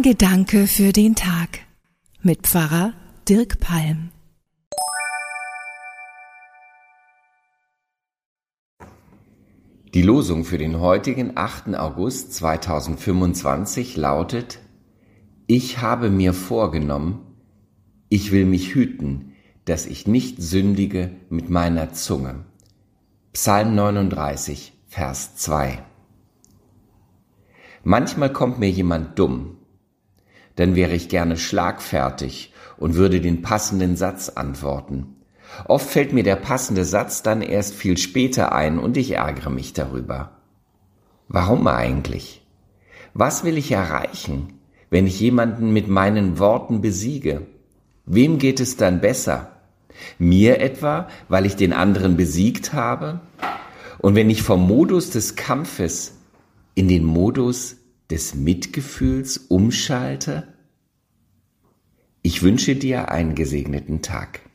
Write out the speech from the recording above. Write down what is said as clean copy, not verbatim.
Ein Gedanke für den Tag mit Pfarrer Dirk Palm. Die Losung für den heutigen 8. August 2025 lautet: Ich habe mir vorgenommen, ich will mich hüten, dass ich nicht sündige mit meiner Zunge. Psalm 39, Vers 2. Manchmal kommt mir jemand dumm, dann wäre ich gerne schlagfertig und würde den passenden Satz antworten. Oft fällt mir der passende Satz dann erst viel später ein und ich ärgere mich darüber. Warum eigentlich? Was will ich erreichen, wenn ich jemanden mit meinen Worten besiege? Wem geht es dann besser? Mir etwa, weil ich den anderen besiegt habe? Und wenn ich vom Modus des Kampfes in den Modus des Mitgefühls umschalte? Ich wünsche dir einen gesegneten Tag.